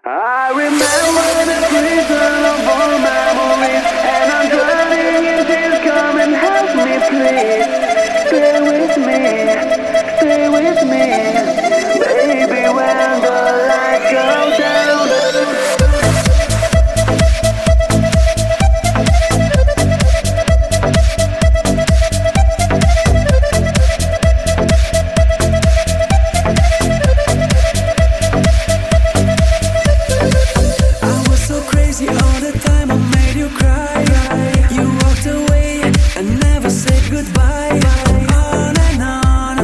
I remember the prison of all memories, and I'm drowning in tears. Come and help me, please. Stay with me, baby, when the lights go down. All the time I made you cry. You walked away and never said goodbye. On and on.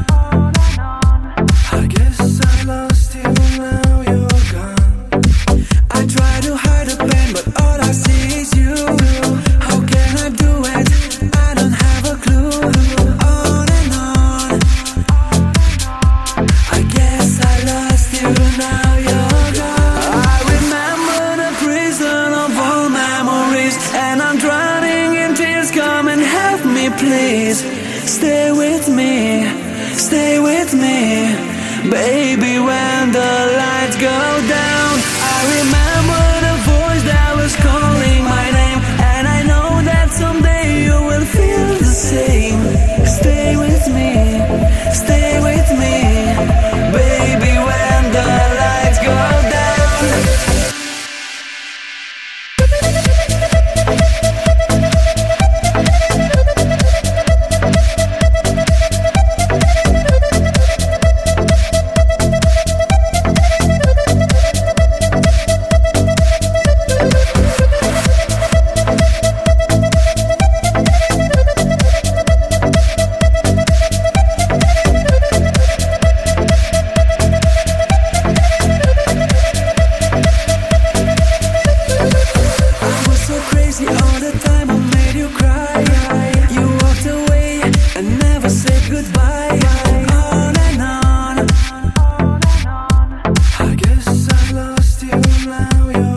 I guess I lost you, now you're gone. I try to hide the pain, but all I see is you. How can I do it? I don't have a clue. On and on. I guess I lost you, now you're gone. And I'm drowning in tears. Come and help me, please. Stay with me, baby, when the lights go down. I remember the voice that was calling my name, and I know that someday you will feel the same. Stay with me, baby, when the lights go down. All the time I made you cry. You walked away and never said goodbye. On and on. I guess I lost you, now you're